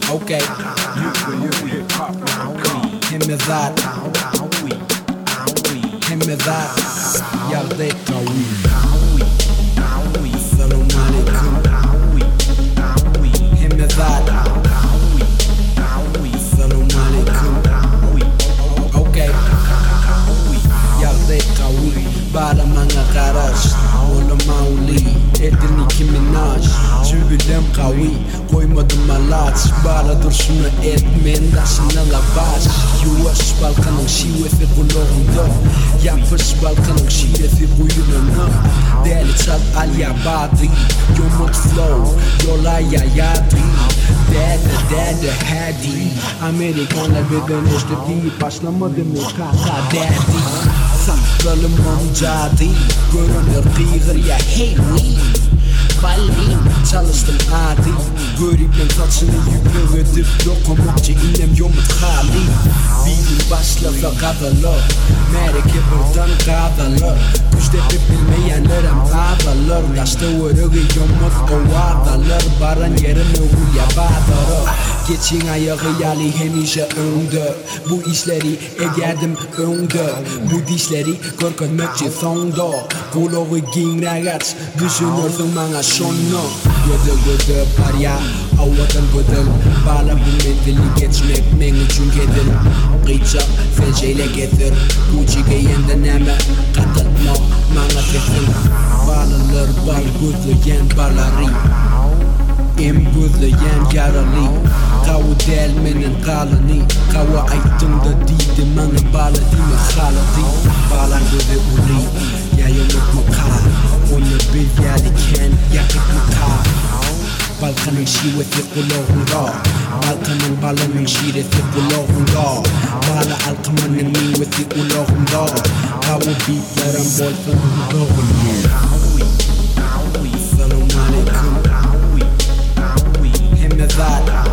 Okay. Hem med that. Hem med that. Yardım kavi. Selamun aleyküm. Hem med that. Selamun aleyküm. Okay. Yardım kavi. Para mga karas. Wala mauli. Edil Nicki Minaj. Sübülem kavi. Koymadım alat. Bara duruşunu etmendasına lavaş. Yuvas balkanın şivesi kulağında. Yapış balkanın şivesi kuyruğuna. Deli çal al yabadi. Yumut flow. Yola yayadi. Dede hadi. Amerikanlar beden işte deyip başlamadı mı kaka daddy. Saklalı mamcadi. Görünür kıyır ya hey we. Ballim çalıştım adi. Görüp saçını yükledim. Dokunmakçı inem yomut hali. Bilim başladı kadalar. Mereke buradan kadalar. Güçte bilmeyenlerim kadalar. Taşta vurgu yomut o vadalar. Baran yerine uya badarı. Geçin ayağı yali hemişe önde. Bu işleri egerdim önde. Bu dişleri korkutmakçı sonda. Kulağı ginragat. Düşünürsün bana şunu. Gödü parya. Avadan gödül. Bala bu mendili geçmek men için gedil. Kıyacak felceyle getir. Uçiga yenden eme katılma bana kesin. Balalar bal gözleyen balari. Em gözleyen yaralı. Kavu delmenin kalını. Kavu aytımda diydi bana bala dime haladı. Balan gözü uli. Yayılır mı kal. Onu bil yaliken yakıt mı kal. Balkanın şivesi kulağında. Balkanın balının şiresi kulağında. Bala alkamanın mivesi kulağında. Kavu beatlerin bolsun kulağında. Selamun aleyküm. Hem med that.